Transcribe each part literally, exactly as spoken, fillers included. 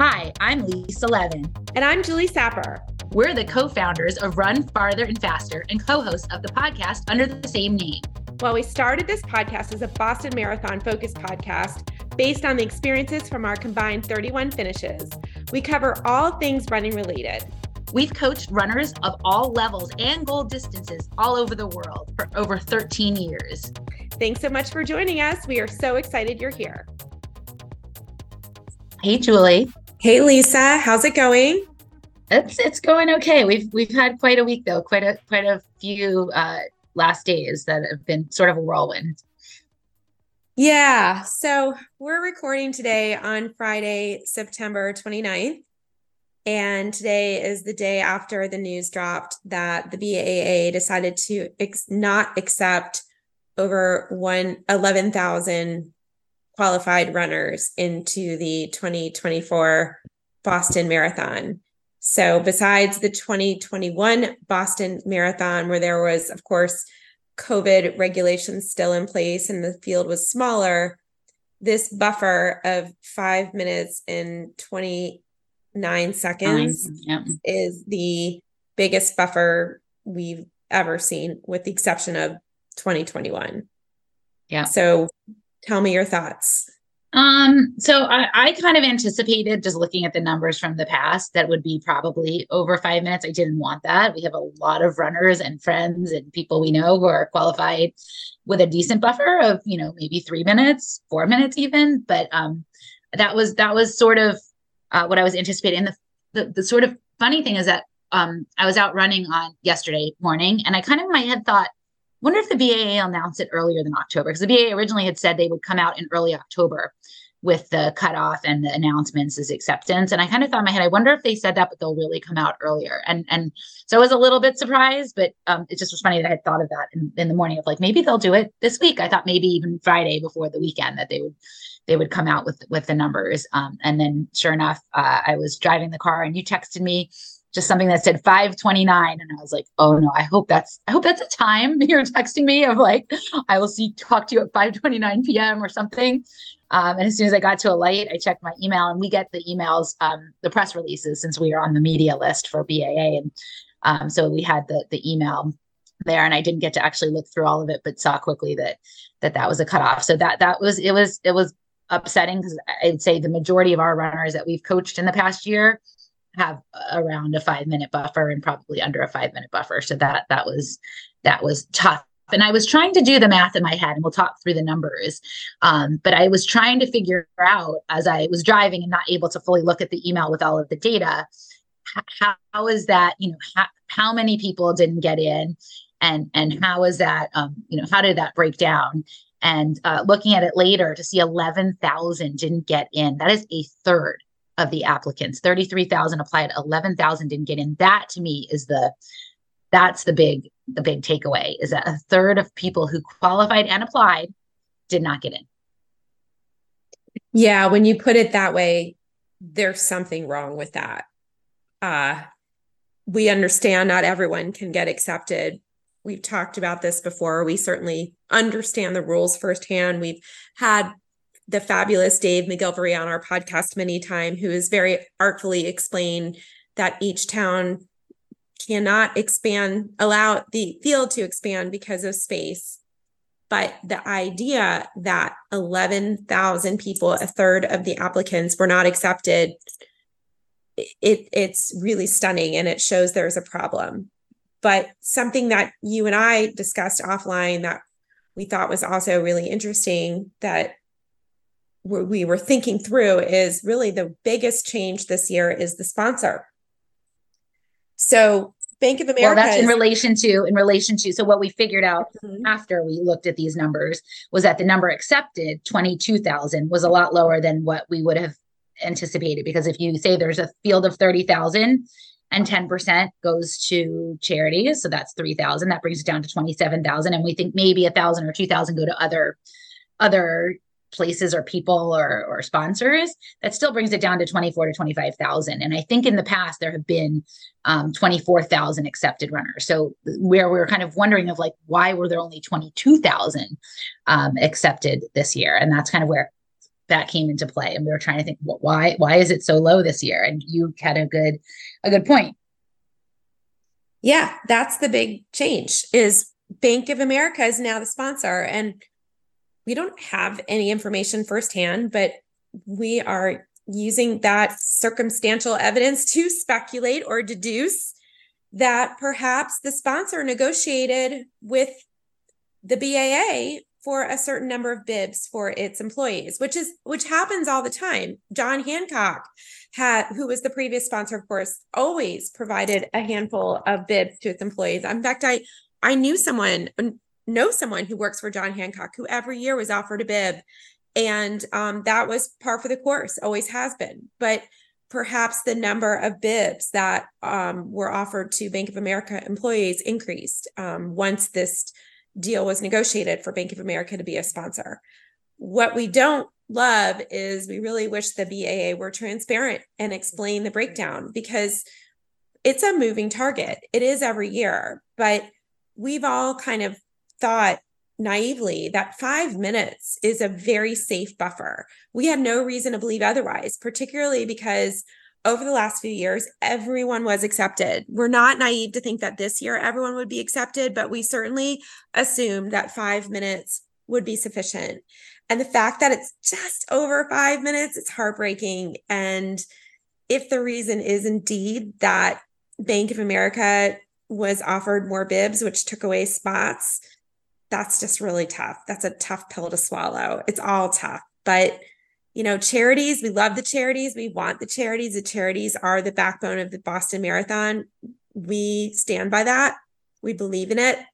Hi, I'm Lisa Levin. And I'm Julie Sapper. We're the co-founders of Run Farther and Faster and co-hosts of the podcast under the same name. Well, we started this podcast as a Boston Marathon focused podcast based on the experiences from our combined thirty-one finishes. We cover all things running related. We've coached runners of all levels and goal distances all over the world for over thirteen years. Thanks so much for joining us. We are so excited you're here. Hey, Julie. Hey, Lisa. How's it going? It's it's going okay. We've we've had quite a week though, quite a quite a few uh, last days that have been sort of a whirlwind. Yeah. So we're recording today on Friday, September twenty-ninth. And today is the day after the news dropped that the B A A decided to ex- not accept over one eleven thousand qualified runners into the twenty twenty-four Boston Marathon. So besides the twenty twenty-one Boston Marathon, where there was, of course, COVID regulations still in place and the field was smaller, this buffer of five minutes and twenty-nine seconds Nine, yeah. is the biggest buffer we've ever seen, with the exception of twenty twenty-one. Yeah. So tell me your thoughts. Um, so I, I kind of anticipated, just looking at the numbers from the past, that would be probably over five minutes. I didn't want that. We have a lot of runners and friends and people we know who are qualified with a decent buffer of, you know, maybe three minutes, four minutes even. But um, that was that was sort of uh, what I was anticipating. The, the the sort of funny thing is that um, I was out running on yesterday morning, and I kind of in my head thought, wonder if the B A A will announce it earlier than October, because the B A A originally had said they would come out in early October with the cutoff and the announcements as acceptance. And I kind of thought in my head, I wonder if they said that, but they'll really come out earlier. And and so I was a little bit surprised, but um, it just was funny that I had thought of that in, in the morning of like, maybe they'll do it this week. I thought maybe even Friday before the weekend that they would they would come out with with the numbers. Um, and then sure enough, uh, I was driving the car and you texted me just something that said five twenty-nine. And I was like, oh no, I hope that's, I hope that's a time you're texting me of like, I will see, talk to you at five twenty-nine p.m. or something. Um, and as soon as I got to a light, I checked my email, and we get the emails, um, the press releases, since we are on the media list for B A A. And um, so we had the the email there, and I didn't get to actually look through all of it, but saw quickly that, that that was a cutoff. So that, that was, it was, it was upsetting, because I'd say the majority of our runners that we've coached in the past year have around a five minute buffer and probably under a five minute buffer. So that, that was, that was tough. And I was trying to do the math in my head, and we'll talk through the numbers. Um, but I was trying to figure out, as I was driving and not able to fully look at the email with all of the data, how, how is that, you know, how, how many people didn't get in, and, and how is that, um, you know, how did that break down? And uh, looking at it later to see eleven thousand didn't get in. That is a third of the applicants. thirty-three thousand applied, eleven thousand didn't get in. That to me is the, that's the big, the big takeaway, is that a third of people who qualified and applied did not get in. Yeah. When you put it that way, there's something wrong with that. Uh, we understand not everyone can get accepted. We've talked about this before. We certainly understand the rules firsthand. We've had the fabulous Dave McGilvery on our podcast many times, who has very artfully explained that each town cannot expand, allow the field to expand because of space. But the idea that eleven thousand people, a third of the applicants, were not accepted, it it's really stunning, and it shows there's a problem. But something that you and I discussed offline that we thought was also really interesting, that we were thinking through, is really the biggest change this year is the sponsor. So Bank of America. Well, that's in relation to, in relation to, so what we figured out mm-hmm. after we looked at these numbers was that the number accepted, twenty-two thousand, was a lot lower than what we would have anticipated. Because if you say there's a field of thirty thousand and ten percent goes to charities, so that's three thousand, that brings it down to twenty-seven thousand. And we think maybe a thousand or two thousand go to other, other places or people or, or sponsors. That still brings it down to twenty-four to twenty-five thousand. And I think in the past there have been um, twenty-four thousand accepted runners. So where we we're kind of wondering of like, why were there only twenty-two thousand um, accepted this year? And that's kind of where that came into play. And we were trying to think, why, why is it so low this year? And you had a good, a good point. Yeah, that's the big change is Bank of America is now the sponsor. And we don't have any information firsthand, but we are using that circumstantial evidence to speculate or deduce that perhaps the sponsor negotiated with the B A A for a certain number of bibs for its employees, which is which happens all the time. John Hancock had, who was the previous sponsor, of course, always provided a handful of bibs to its employees. In fact, I I knew someone, know someone who works for John Hancock who every year was offered a bib, and um, that was par for the course, always has been. But perhaps the number of bibs that um, were offered to Bank of America employees increased um, once this deal was negotiated for Bank of America to be a sponsor. What we don't love is we really wish the B A A were transparent and explain the breakdown, because it's a moving target. It is every year, but we've all kind of thought naively that five minutes is a very safe buffer. We had no reason to believe otherwise, particularly because over the last few years, everyone was accepted. We're not naive to think that this year everyone would be accepted, but we certainly assumed that five minutes would be sufficient. And the fact that it's just over five minutes, it's heartbreaking. And if the reason is indeed that Bank of America was offered more bibs, which took away spots, that's just really tough. That's a tough pill to swallow. It's all tough, but you know, charities, we love the charities. We want the charities. The charities are the backbone of the Boston Marathon. We stand by that. We believe in it.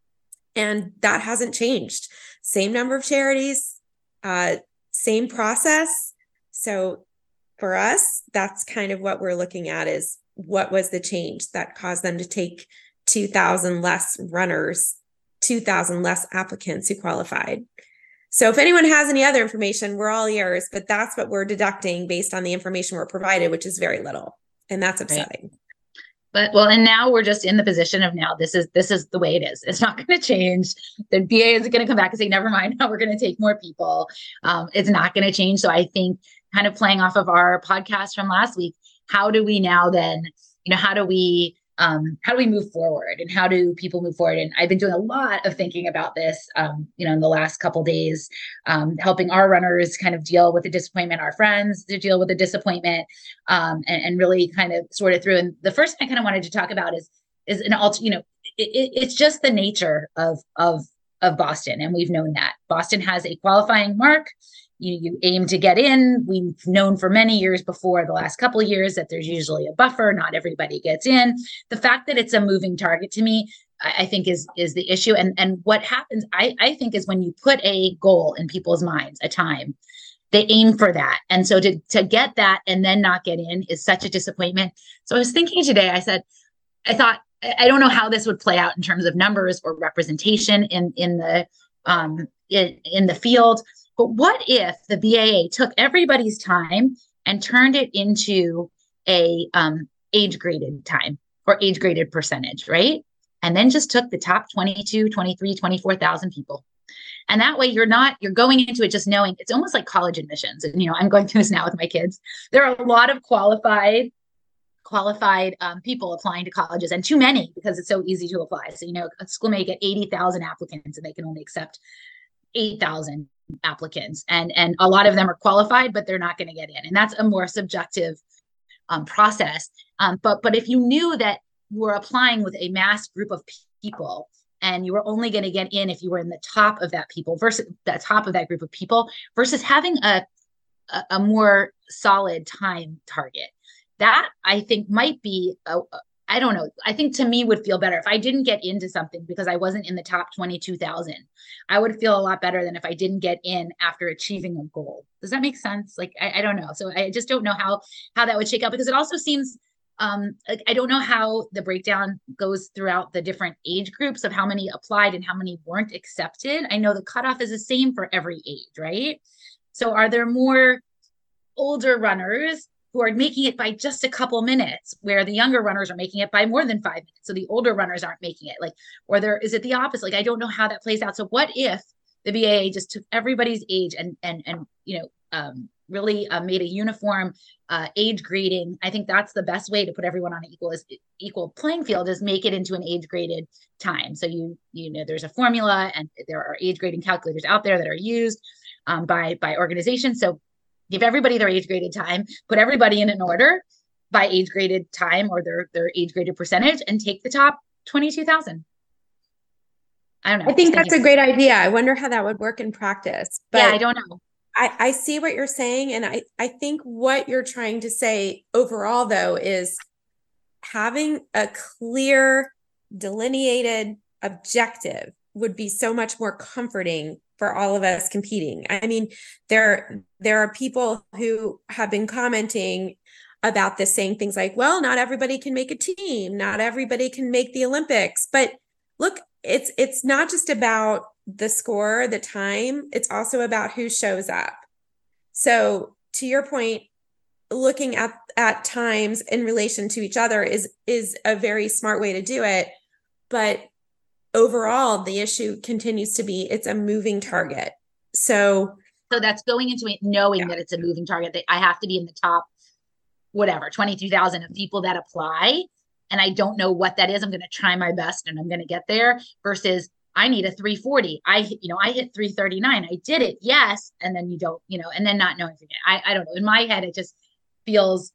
And that hasn't changed. Same number of charities, uh, same process. So for us, that's kind of what we're looking at is what was the change that caused them to take two thousand less runners, two thousand less applicants who qualified. So if anyone has any other information, we're all ears, but that's what we're deducting based on the information we're provided, which is very little. And that's upsetting. Right. But well, and now we're just in the position of now this is this is the way it is. It's not going to change. The B A is going to come back and say, never mind, now we're going to take more people. Um, it's not going to change. So I think kind of playing off of our podcast from last week, how do we now then, you know, how do we Um, how do we move forward and how do people move forward? And I've been doing a lot of thinking about this, um, you know, in the last couple of days, um, helping our runners kind of deal with the disappointment, our friends to deal with the disappointment, um, and, and really kind of sort it through. And the first thing I kind of wanted to talk about is, is an alt, you know, it, it, it's just the nature of, of, of Boston. And we've known that Boston has a qualifying mark. You, you aim to get in. We've known for many years before the last couple of years that there's usually a buffer. Not everybody gets in. The fact that it's a moving target to me, I, I think is is the issue. And and what happens, I, I think, is when you put a goal in people's minds, a time, they aim for that. And so to to get that and then not get in is such a disappointment. So I was thinking today, I said, I thought, I don't know how this would play out in terms of numbers or representation in in the um in, in the field. But what if the B A A took everybody's time and turned it into a um, age-graded time or age-graded percentage, right? And then just took the top twenty-two, twenty-three, twenty-four thousand people. And that way you're not, you're going into it just knowing it's almost like college admissions. And, you know, I'm going through this now with my kids. There are a lot of qualified qualified um, people applying to colleges, and too many because it's so easy to apply. So, you know, a school may get eighty thousand applicants and they can only accept eight thousand applicants, and and a lot of them are qualified, but they're not going to get in, and that's a more subjective um, process. Um, but but if you knew that you were applying with a mass group of people, and you were only going to get in if you were in the top of that people versus the top of that group of people, versus having a a, a more solid time target, that I think might be a, I don't know. I think to me would feel better if I didn't get into something because I wasn't in the top twenty-two thousand. I would feel a lot better than if I didn't get in after achieving a goal. Does that make sense? Like, I, I don't know. So I just don't know how, how that would shake out, because it also seems, um, like, I don't know how the breakdown goes throughout the different age groups of how many applied and how many weren't accepted. I know the cutoff is the same for every age, right? So are there more older runners who are making it by just a couple minutes, where the younger runners are making it by more than five minutes? So the older runners aren't making it, like, or there, is it the opposite? Like, I don't know how that plays out. So what if the B A A just took everybody's age and, and, and, you know, um, really uh, made a uniform uh, age grading. I think that's the best way to put everyone on an equal is equal playing field, is make it into an age graded time. So you you know there's a formula, and there are age grading calculators out there that are used um, by by organizations. So give everybody their age graded time, put everybody in an order by age graded time or their their age graded percentage, and take the top twenty-two thousand. I don't know. I think that's a great idea. I wonder how that would work in practice. But yeah, I don't know. I, I see what you're saying. And I, I think what you're trying to say overall, though, is having a clear, delineated objective would be so much more comforting for all of us competing. I mean, there, there are people who have been commenting about this, saying things like, well, not everybody can make a team. Not everybody can make the Olympics. But look, it's it's not just about the score, the time. It's also about who shows up. So to your point, looking at, at times in relation to each other is, is a very smart way to do it. But overall, the issue continues to be it's a moving target. So, so that's going into it knowing yeah. that it's a moving target, that I have to be in the top, whatever, twenty-two thousand of people that apply. And I don't know what that is. I'm going to try my best and I'm going to get there, versus I need a three forty. I, you know, I hit three thirty-nine. I did it. Yes. And then you don't, you know, and then not knowing. I, I don't know. In my head, it just feels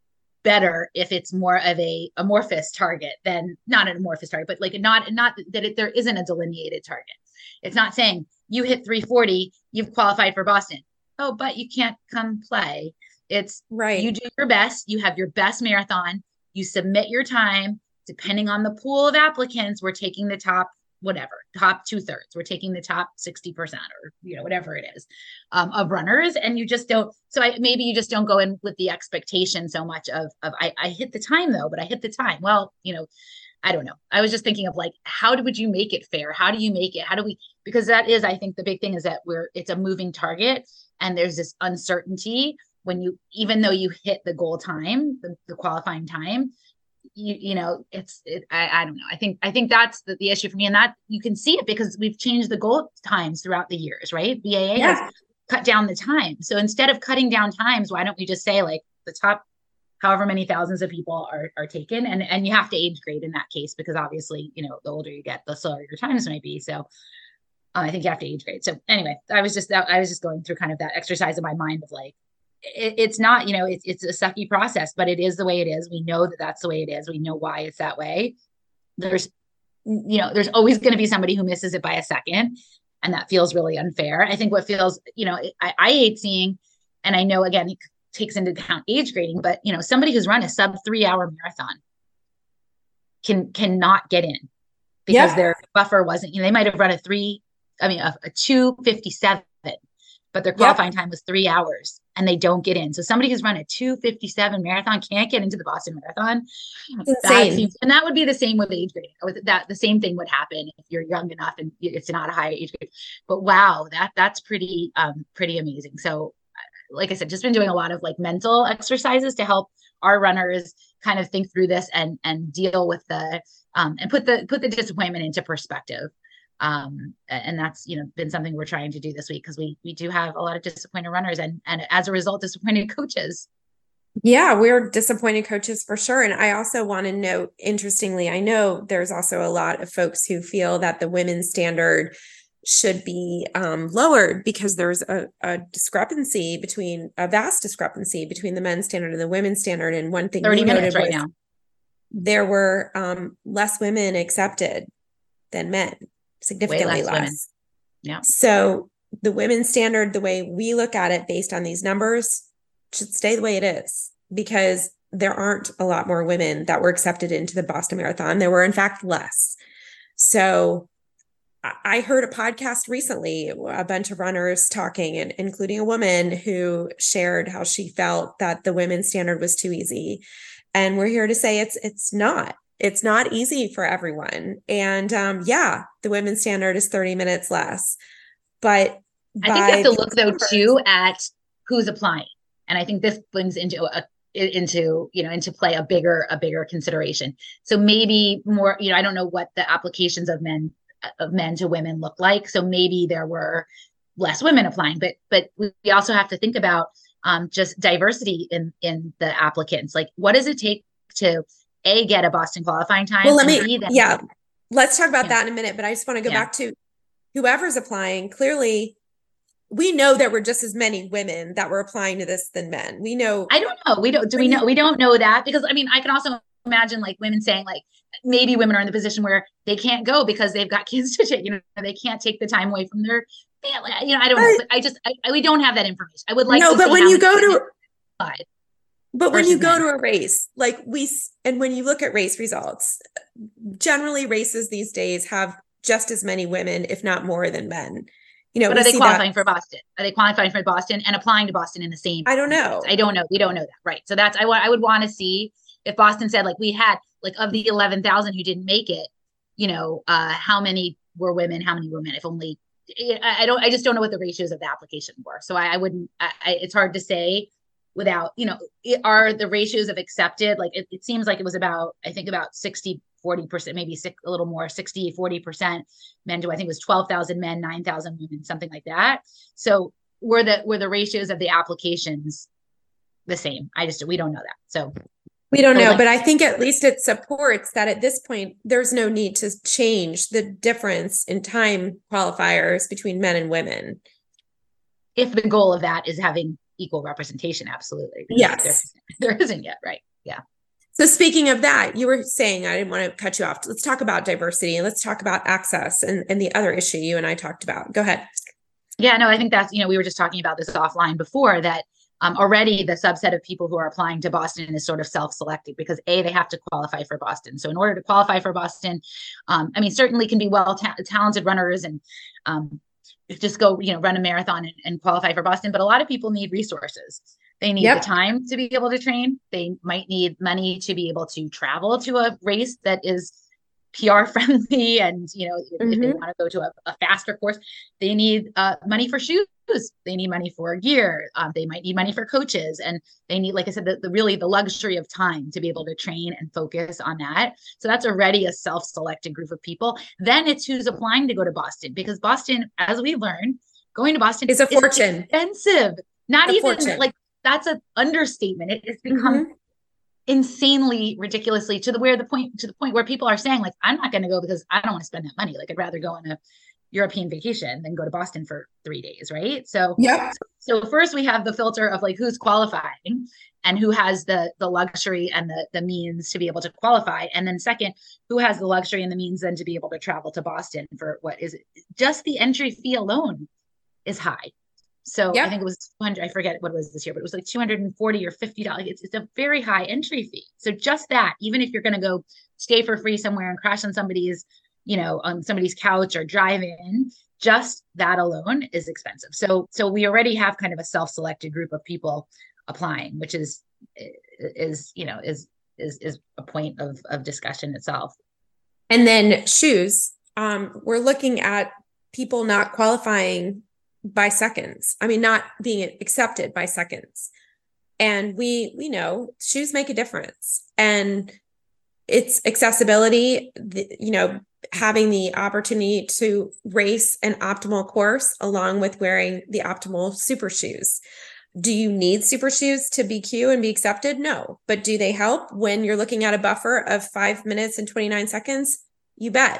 better if it's more of a amorphous target than not an amorphous target, but like not, not that it, there isn't a delineated target. It's not saying you hit three forty, you've qualified for Boston. Oh, but you can't come play. It's right. You do your best. You have your best marathon. You submit your time. Depending on the pool of applicants, we're taking the top, whatever, top two thirds. We're taking the top sixty percent, or, you know, whatever it is, um, of runners. And you just don't, so I, maybe you just don't go in with the expectation so much of, of I, I hit the time though, but I hit the time. Well, you know, I don't know. I was just thinking of like, how would you make it fair? How do you make it? How do we, because that is, I think the big thing is that we're, it's a moving target, and there's this uncertainty when you, even though you hit the goal time, the, the qualifying time, you, you know, it's, it, I, I don't know. I think, I think that's the, the issue for me. And that you can see it because we've changed the goal times throughout the years, right? B A A yeah. has cut down the time. So instead of cutting down times, why don't we just say like the top, however many thousands of people are, are taken, and, and you have to age grade in that case, because obviously, you know, the older you get, the slower your times might be. So uh, I think you have to age grade. So anyway, I was just, I was just going through kind of that exercise in my mind of like, it, it's not, you know, it's, it's a sucky process, but it is the way it is. We know that that's the way it is. We know why it's that way. There's, you know, there's always going to be somebody who misses it by a second. And that feels really unfair. I think what feels, you know, I, I hate seeing, and I know, again, it takes into account age grading, but, you know, somebody who's run a sub three hour marathon can, cannot get in because yeah. their buffer wasn't, you know, they might've run a three, I mean, a, a two fifty-seven, but their qualifying yep. time was three hours and they don't get in. So somebody who's run a two fifty-seven marathon can't get into the Boston Marathon. That seems, and that would be the same with age grading. With that, the same thing would happen if you're young enough and it's not a high age grade. But wow, that that's pretty um pretty amazing. So, like I said, just been doing a lot of like mental exercises to help our runners kind of think through this and and deal with the um and put the put the disappointment into perspective. Um, and that's, you know, been something we're trying to do this week, because we, we do have a lot of disappointed runners and, and as a result, disappointed coaches. Yeah, we're disappointed coaches for sure. And I also want to note, interestingly, I know there's also a lot of folks who feel that the women's standard should be um, lowered because there's a, a discrepancy between a vast discrepancy between the men's standard and the women's standard. And one thing thirty minutes right now, there were um, less women accepted than men. Significantly less. less. Women. Yeah. So the women's standard, the way we look at it based on these numbers, should stay the way it is, because there aren't a lot more women that were accepted into the Boston Marathon. There were, in fact, less. So I heard a podcast recently, a bunch of runners talking, and including a woman who shared how she felt that the women's standard was too easy. And we're here to say it's it's not. It's not easy for everyone. And um, yeah, the women's standard is thirty minutes less. But I think you have to look though too at who's applying. And I think this brings into a into, you know, into play a bigger, a bigger consideration. So maybe more, you know, I don't know what the applications of men of men to women look like. So maybe there were, less women applying, but but we also have to think about um, just diversity in in the applicants. Like, what does it take to A, get a Boston qualifying time, Well, let and me, B, then yeah, let's talk about yeah, that in a minute, but I just want to go yeah. back to whoever's applying. Clearly, we know there were just as many women that were applying to this than men. We know. I don't know. We don't. Do we know? We don't know that because I mean, I can also imagine like women saying like maybe women are in the position where they can't go because they've got kids to take. You know, they can't take the time away from their family. You know, I don't know. But I just I, I, we don't have that information. I would like No, to but see when how you many go women to, applied but when you versus go men. to a race, like we, s- and when you look at race results, generally races these days have just as many women, if not more than men. You know, But we are they see that. qualifying for Boston? Are they qualifying for Boston and applying to Boston in the same I don't race? know. I don't know. We don't know that, right? So that's I want. I would want to see if Boston said like we had like of the eleven thousand who didn't make it, you know, uh, how many were women, how many were men? If only I, I don't. I just don't know what the ratios of the application were. So I, I wouldn't. I, I, it's hard to say without you know. It, are the ratios of accepted like it, it seems like it was about I think about sixty forty percent, maybe six, a little more, sixty forty percent men to, I think it was twelve thousand men, nine thousand women, something like that. So were the, were the ratios of the applications the same? I just, we don't know that. So We don't know, like, but I think at least it supports that at this point, there's no need to change the difference in time qualifiers between men and women. if the goal of that is having equal representation, absolutely. Yes. There, there isn't yet, right? Yeah. So speaking of that, you were saying, I didn't want to cut you off. Let's talk about diversity and let's talk about access and, and the other issue you and I talked about. Go ahead. Yeah, no, I think that's, you know, we were just talking about this offline before that um, already the subset of people who are applying to Boston is sort of self-selected because A, they have to qualify for Boston. So in order to qualify for Boston, um, I mean, certainly can be well ta- talented runners and um, just go, you know, run a marathon and, and qualify for Boston. But a lot of people need resources. They need Yep. the time to be able to train. They might need money to be able to travel to a race that is P R friendly. And, you know, mm-hmm. if they want to go to a, a faster course, they need uh, money for shoes. They need money for gear. Um, they might need money for coaches. And they need, like I said, the, the really the luxury of time to be able to train and focus on that. So that's already a self-selected group of people. Then it's who's applying to go to Boston, because Boston, as we learned, going to Boston is a fortune. Expensive. Not a even fortune. like that's an understatement. It, it's become mm-hmm. insanely ridiculously to the where the point to the point where people are saying like, I'm not going to go because I don't want to spend that money. Like I'd rather go on a European vacation than go to Boston for three days. Right. So, yeah. So, so first we have the filter of like who's qualifying and who has the the luxury and the the means to be able to qualify. And then second, who has the luxury and the means then to be able to travel to Boston for what is it? Just the entry fee alone is high. So yep. I think it was two hundred, I forget what it was this year, but it was like two hundred forty or fifty dollars. It's, it's a very high entry fee. So just that, even if you're going to go stay for free somewhere and crash on somebody's, you know, on somebody's couch or drive in, just that alone is expensive. So, so we already have kind of a self-selected group of people applying, which is, is, you know, is, is, is a point of, of discussion itself. And then shoes, um, we're looking at people not qualifying by seconds. I mean, not being accepted by seconds. And we, we know shoes make a difference, and it's accessibility, the, you know, having the opportunity to race an optimal course along with wearing the optimal super shoes. Do you need super shoes to B Q and be accepted? No. But do they help when you're looking at a buffer of five minutes and twenty-nine seconds? You bet.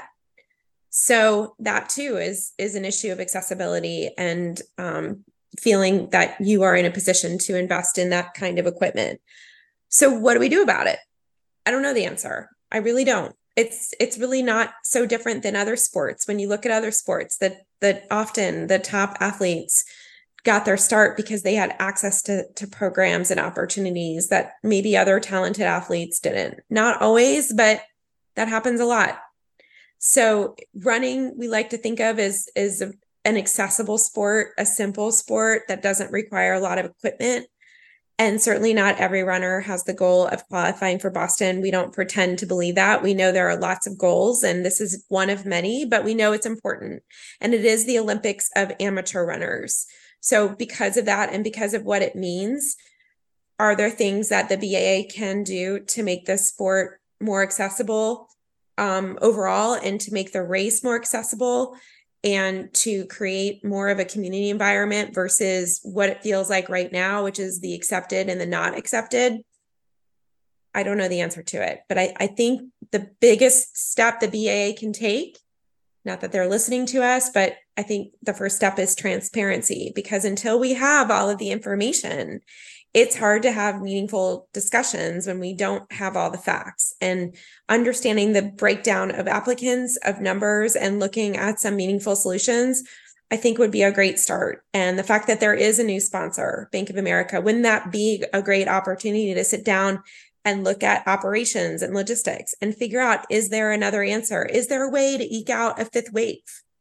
So that too is, is an issue of accessibility and um, feeling that you are in a position to invest in that kind of equipment. So what do we do about it? I don't know the answer. I really don't. It's, it's really not so different than other sports. When you look at other sports, that, that often the top athletes got their start because they had access to, to programs and opportunities that maybe other talented athletes didn't. Not always, but that happens a lot. So running, we like to think of as, as a, an accessible sport, a simple sport that doesn't require a lot of equipment. And certainly not every runner has the goal of qualifying for Boston. We don't pretend to believe that. We know there are lots of goals, and this is one of many, but we know it's important. And it is the Olympics of amateur runners. So because of that, and because of what it means, are there things that the B A A can do to make this sport more accessible um, overall, and to make the race more accessible? and to create more of a community environment versus what it feels like right now, which is the accepted and the not accepted. I don't know the answer to it, but I, I think the biggest step the B A A can take, not that they're listening to us, but I think the first step is transparency, because until we have all of the information, it's hard to have meaningful discussions when we don't have all the facts. And understanding the breakdown of applicants, of numbers, and looking at some meaningful solutions, I think would be a great start. And the fact that there is a new sponsor, Bank of America, wouldn't that be a great opportunity to sit down and look at operations and logistics and figure out, is there another answer? Is there a way to eke out a fifth wave?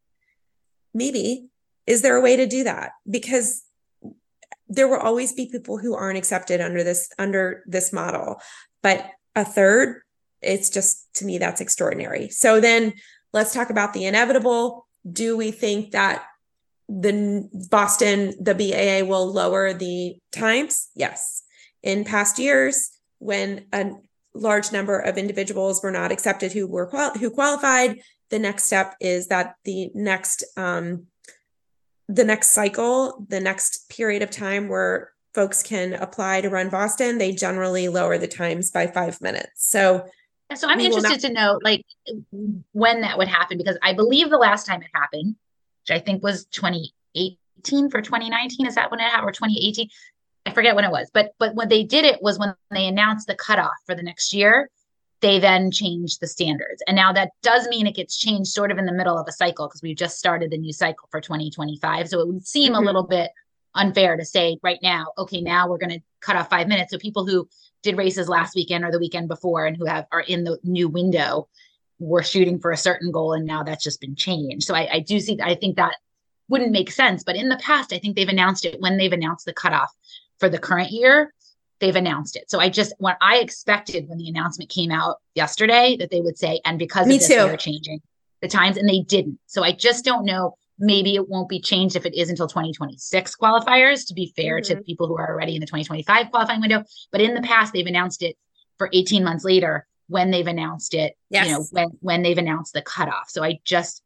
Maybe. Is there a way to do that? Because there will always be people who aren't accepted under this, under this model, but a third, it's just, to me, that's extraordinary. So then let's talk about the inevitable. Do we think that the Boston, the B A A will lower the times? Yes. In past years, when a large number of individuals were not accepted who were qual- who qualified, the next step is that the next um, the next cycle, the next period of time where folks can apply to run Boston, they generally lower the times by five minutes. So, so I'm interested not- to know, like, when that would happen, because I believe the last time it happened, which I think was twenty eighteen for twenty nineteen, is that when it happened, or twenty eighteen? I forget when it was, but but when they did it was when they announced the cutoff for the next year. They then changed the standards. And now that does mean it gets changed sort of in the middle of a cycle, because we've just started the new cycle for twenty twenty-five. So it would seem mm-hmm. a little bit unfair to say right now, okay, now we're going to cut off five minutes. So people who did races last weekend or the weekend before and who have are in the new window were shooting for a certain goal, and now that's just been changed. So I, I do see, I think that wouldn't make sense. But in the past, I think they've announced it when they've announced the cutoff for the current year. They've announced it. So I just, what I expected when the announcement came out yesterday, that they would say, and because Me of this, too. they're changing the times, and they didn't. So I just don't know. Maybe it won't be changed if it is until twenty twenty-six qualifiers, to be fair mm-hmm. to people who are already in the twenty twenty-five qualifying window. But in the past, they've announced it for eighteen months later when they've announced it, yes. you know, when, when they've announced the cutoff. So I just,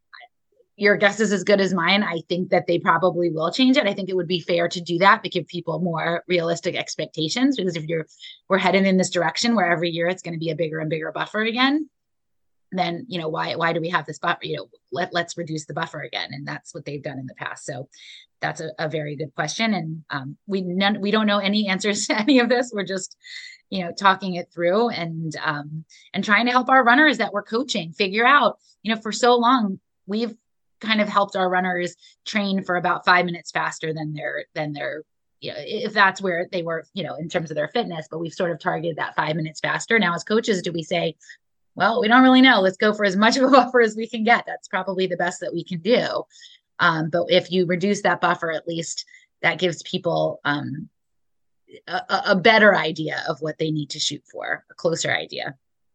your guess is as good as mine. I think that they probably will change it. I think it would be fair to do that to give people more realistic expectations, because if you're, we're headed in this direction where every year it's going to be a bigger and bigger buffer again, then, you know, why, why do we have this buffer? You know, let, let's reduce the buffer again. And that's what they've done in the past. So that's a, a very good question. And um, we, none, we don't know any answers to any of this. We're just, you know, talking it through and, um, and trying to help our runners that we're coaching figure out, you know, for so long, we've kind of helped our runners train for about five minutes faster than their, than their, you know, if that's where they were, you know, in terms of their fitness, but we've sort of targeted that five minutes faster. Now, as coaches, do we say, well, we don't really know, let's go for as much of a buffer as we can get. That's probably the best that we can do. Um, but if you reduce that buffer, at least that gives people um, a, a better idea of what they need to shoot for, a closer idea.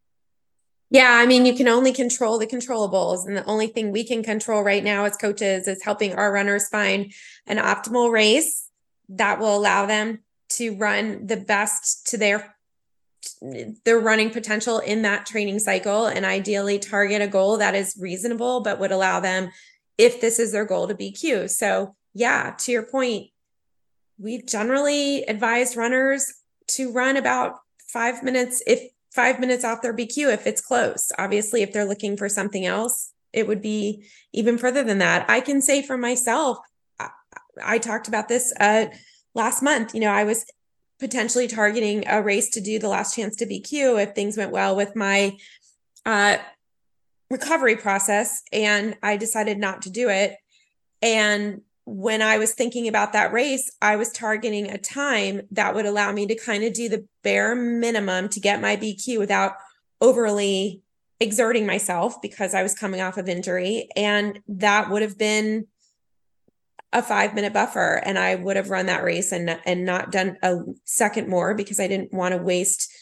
Yeah, I mean, you can only control the controllables. And the only thing we can control right now as coaches is helping our runners find an optimal race that will allow them to run the best to their, their running potential in that training cycle, and ideally target a goal that is reasonable, but would allow them, if this is their goal, to B Q. So yeah, to your point, we've generally advised runners to run about five minutes, if five minutes off their B Q if it's close. Obviously, if they're looking for something else, it would be even further than that. I can say for myself, I, I talked about this uh, last month. You know, I was potentially targeting a race to do the last chance to B Q if things went well with my uh, recovery process, and I decided not to do it. And when I was thinking about that race, I was targeting a time that would allow me to kind of do the bare minimum to get my B Q without overly exerting myself, because I was coming off of injury. And that would have been a five minute buffer. And I would have run that race and, and not done a second more, because I didn't want to waste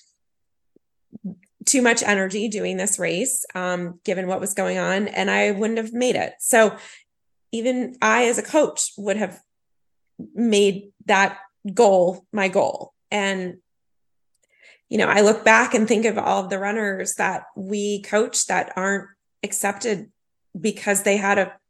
too much energy doing this race, um, given what was going on, and I wouldn't have made it. So even I, as a coach, would have made that goal my goal. And, you know, I look back and think of all of the runners that we coach that aren't accepted because they had a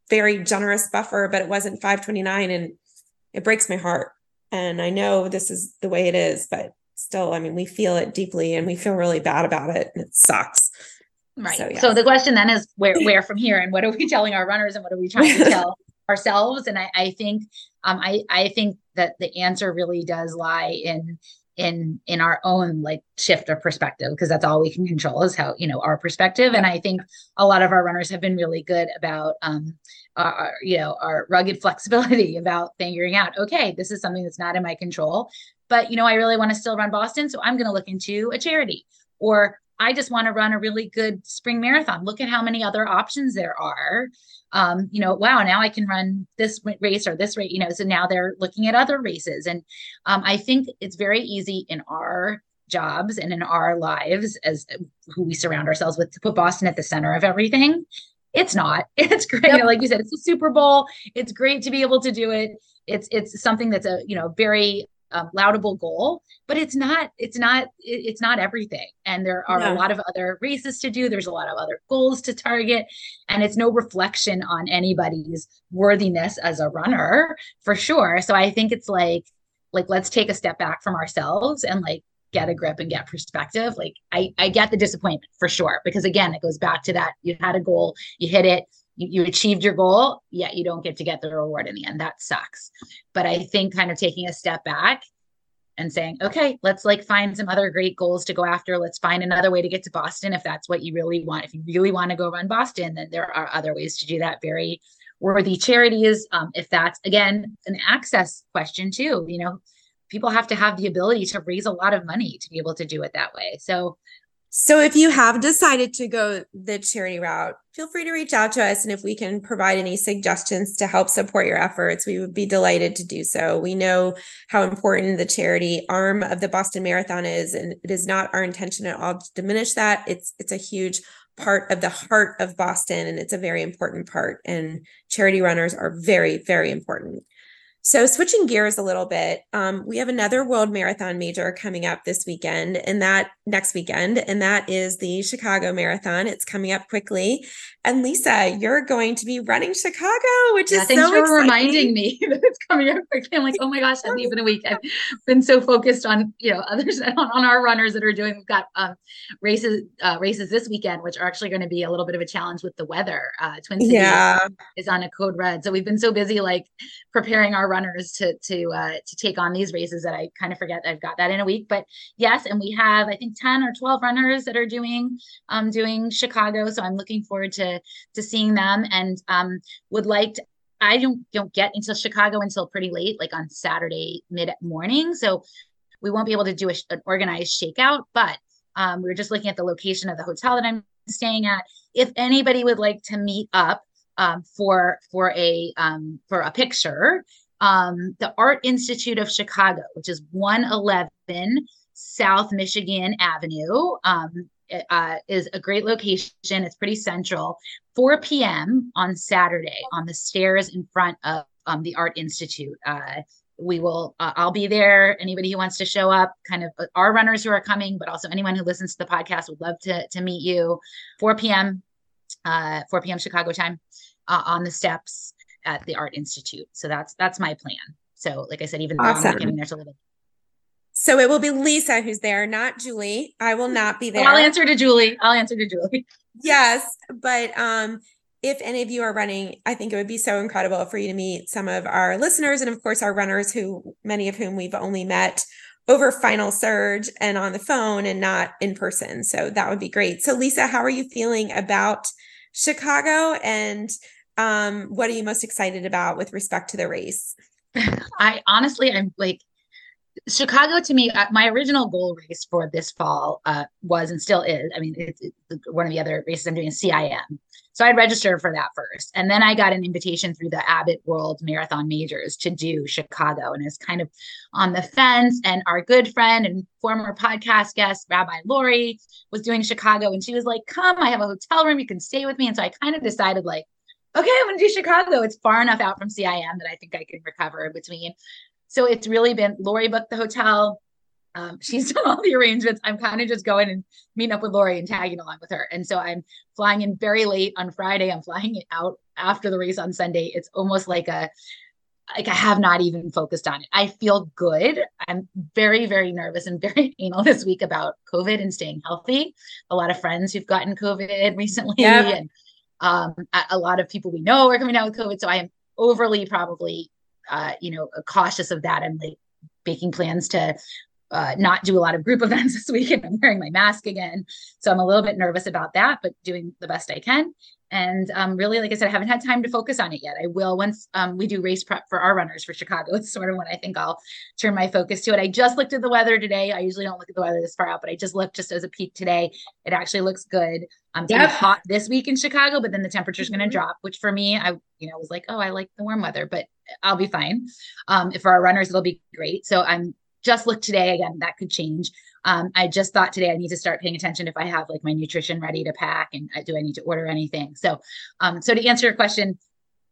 very generous buffer, but it wasn't five twenty-nine, and it breaks my heart. And I know this is the way it is, but still, I mean, we feel it deeply and we feel really bad about it, and it sucks. Right. So, yeah. So the question then is where, where from here, and what are we telling our runners, and what are we trying to tell ourselves? And I, I think, um, I, I think that the answer really does lie in, in, in our own like shift of perspective, because that's all we can control is how, you know, our perspective. And I think a lot of our runners have been really good about, um, our, you know, our rugged flexibility about figuring out, okay, this is something that's not in my control, but, you know, I really want to still run Boston. So I'm going to look into a charity, or I just want to run a really good spring marathon. Look at how many other options there are. Um, you know, wow, now I can run this race or this race, you know, so now they're looking at other races. And um, I think it's very easy in our jobs and in our lives as who we surround ourselves with to put Boston at the center of everything. It's not. It's great. Yep. You know, like you said, it's a Super Bowl. It's great to be able to do it. It's, it's something that's a, you know, very Um, laudable goal, but it's not, it's not, it, it's not everything. And there are no. a lot of other races to do. There's a lot of other goals to target, and it's no reflection on anybody's worthiness as a runner for sure. So I think it's like, like, let's take a step back from ourselves and like get a grip and get perspective. Like I, I get the disappointment for sure, because again, it goes back to that. You had a goal, you hit it, you achieved your goal, yet you don't get to get the reward in the end. That sucks. But I think kind of taking a step back and saying, okay, let's like find some other great goals to go after. Let's find another way to get to Boston. If that's what you really want, if you really want to go run Boston, then there are other ways to do that. Very worthy charities. Um, if that's, again, an access question too, you know, people have to have the ability to raise a lot of money to be able to do it that way. So So if you have decided to go the charity route, feel free to reach out to us. And if we can provide any suggestions to help support your efforts, we would be delighted to do so. We know how important the charity arm of the Boston Marathon is, and it is not our intention at all to diminish that. It's, it's a huge part of the heart of Boston, and it's a very important part. And charity runners are very, very important. So switching gears a little bit, um, we have another World Marathon major coming up this weekend, and that next weekend, and that is the Chicago Marathon. It's coming up quickly. And Lisa, you're going to be running Chicago, which yeah, is thanks so for exciting. reminding me that it's coming up quickly. I'm like, oh my gosh, hasn't even a week. I've been so focused on, you know, others on, on our runners that are doing. We've got um, races uh, races this weekend, which are actually going to be a little bit of a challenge with the weather. Uh, Twin Cities yeah. is on a code red, so we've been so busy like preparing our runners to to uh, to take on these races that I kind of forget I've got that in a week. But yes, and we have I think ten or twelve runners that are doing um, doing Chicago, so I'm looking forward to to seeing them, and um, would like to. I don't don't get into Chicago until pretty late, like on Saturday mid morning, so we won't be able to do a, an organized shakeout. But um, we were just looking at the location of the hotel that I'm staying at. If anybody would like to meet up um, for for a um, for a picture, um, the Art Institute of Chicago, which is one eleven South Michigan Avenue. Um, Uh, is a great location. It's pretty central. four p.m. on Saturday on the stairs in front of um, the Art Institute. Uh, we will, uh, I'll be there. Anybody who wants to show up, kind of our runners who are coming, but also anyone who listens to the podcast would love to, to meet you. four p.m. Uh, four p.m. Chicago time uh, on the steps at the Art Institute. So that's, that's my plan. So like I said, even though awesome. I'm not getting there till a little bit. So it will be Lisa who's there, not Julie. I will not be there. I'll answer to Julie. I'll answer to Julie. Yes. But um, if any of you are running, I think it would be so incredible for you to meet some of our listeners and of course our runners, who many of whom we've only met over Final Surge and on the phone and not in person. So that would be great. So Lisa, how are you feeling about Chicago, and um, what are you most excited about with respect to the race? I honestly, I'm like, Chicago to me, uh, my original goal race for this fall uh, was and still is. I mean, it's, it's one of the other races I'm doing is C I M. So I'd registered for that first. And then I got an invitation through the Abbott World Marathon Majors to do Chicago. And it's kind of on the fence. And our good friend and former podcast guest, Rabbi Lori, was doing Chicago. And she was like, come, I have a hotel room. You can stay with me. And so I kind of decided like, okay, I'm going to do Chicago. It's far enough out from C I M that I think I can recover in between. So it's really been, Lori booked the hotel. Um, she's done all the arrangements. I'm kind of just going and meeting up with Lori and tagging along with her. And so I'm flying in very late on Friday. I'm flying out after the race on Sunday. It's almost like a, like I have not even focused on it. I feel good. I'm very, very nervous and very anal this week about COVID and staying healthy. A lot of friends who've gotten COVID recently, yep. and um, a, a lot of people we know are coming down with COVID. So I am overly probably, uh, you know, cautious of that. I'm like making plans to uh, not do a lot of group events this week, and I'm wearing my mask again. So I'm a little bit nervous about that, but doing the best I can. And um, really, like I said, I haven't had time to focus on it yet. I will once um, we do race prep for our runners for Chicago. It's sort of when I think I'll turn my focus to it. I just looked at the weather today. I usually don't look at the weather this far out, but I just looked just as a peek today. It actually looks good. Um, it's yep. gonna be hot this week in Chicago, but then the temperature is mm-hmm. going to drop, which for me, I you know was like, oh, I like the warm weather, but I'll be fine. Um, if for our runners, it'll be great. So I'm just looked today again. That could change. Um, I just thought today I need to start paying attention if I have like my nutrition ready to pack, and uh, do I need to order anything? So, um, so to answer your question,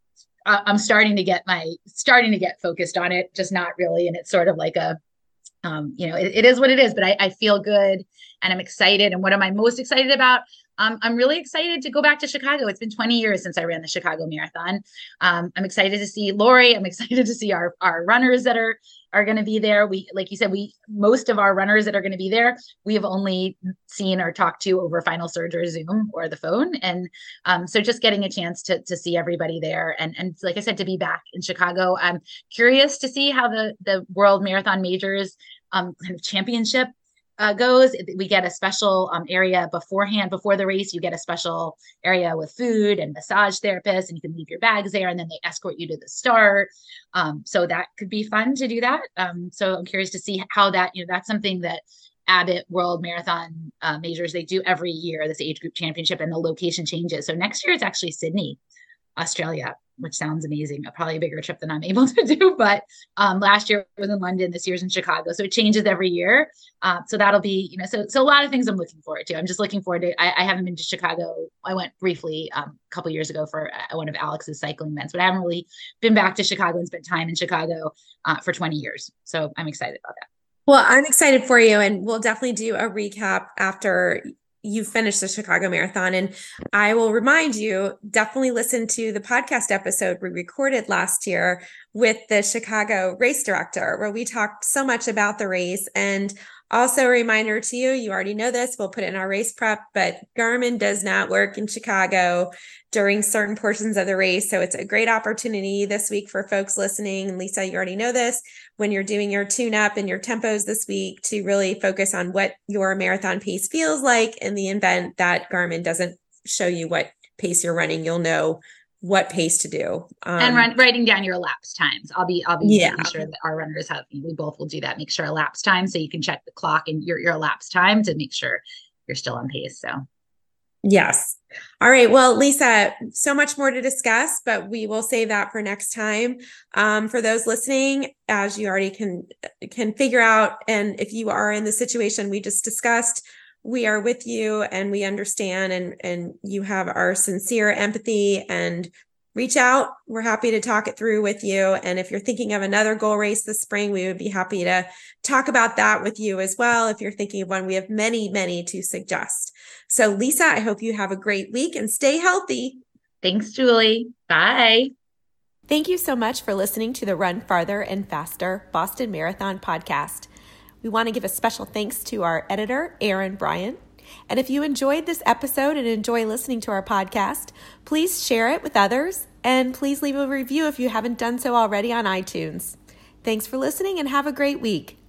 uh, I'm starting to get my, starting to get focused on it, just not really. And it's sort of like a, um, you know, it, it is what it is, but I, I feel good and I'm excited. And what am I most excited about? Um, I'm really excited to go back to Chicago. It's been twenty years since I ran the Chicago Marathon. Um, I'm excited to see Lori. I'm excited to see our, our runners that are, are going to be there. We, like you said, we, most of our runners that are going to be there, we have only seen or talked to over Final Surge or Zoom or the phone. And um, so just getting a chance to, to see everybody there. And, and like I said, to be back in Chicago, I'm curious to see how the, the World Marathon Majors um, kind of championship Uh, goes. We get a special um, area beforehand, before the race. You get a special area with food and massage therapists, and you can leave your bags there, and then they escort you to the start. Um, so that could be fun to do that. Um, so I'm curious to see how that, you know, that's something that Abbott World Marathon uh, Majors, they do every year, this age group championship, and the location changes. So next year it's actually Sydney, Australia, which sounds amazing. Probably a bigger trip than I'm able to do. But um, last year it was in London, this year's in Chicago. So it changes every year. Uh, so that'll be, you know, so so a lot of things I'm looking forward to. I'm just looking forward to, I, I haven't been to Chicago. I went briefly um, a couple years ago for uh, one of Alex's cycling events, but I haven't really been back to Chicago and spent time in Chicago uh, for twenty years. So I'm excited about that. Well, I'm excited for you, and we'll definitely do a recap after you finish the Chicago Marathon. And I will remind you, definitely listen to the podcast episode we recorded last year with the Chicago race director, where we talked so much about the race. And also a reminder to you, you already know this, we'll put it in our race prep, but Garmin does not work in Chicago during certain portions of the race. So it's a great opportunity this week for folks listening. Lisa, you already know this, when you're doing your tune-up and your tempos this week, to really focus on what your marathon pace feels like. In the event that Garmin doesn't show you what pace you're running, you'll know what pace to do. Um, and run, writing down your elapsed times. I'll be, I'll be yeah. making sure that our runners have, we both will do that, make sure elapsed time, so you can check the clock and your, your elapsed time to make sure you're still on pace. So. Yes. All right. Well, Lisa, so much more to discuss, but we will save that for next time. Um, for those listening, as you already can, can figure out, and if you are in the situation we just discussed, we are with you and we understand, and, and you have our sincere empathy, and reach out. We're happy to talk it through with you. And if you're thinking of another goal race this spring, we would be happy to talk about that with you as well. If you're thinking of one, we have many, many to suggest. So Lisa, I hope you have a great week and stay healthy. Thanks, Julie. Bye. Thank you so much for listening to the Run Farther and Faster Boston Marathon podcast. We want to give a special thanks to our editor, Aaron Bryant. And if you enjoyed this episode and enjoy listening to our podcast, please share it with others, and please leave a review if you haven't done so already on iTunes. Thanks for listening and have a great week.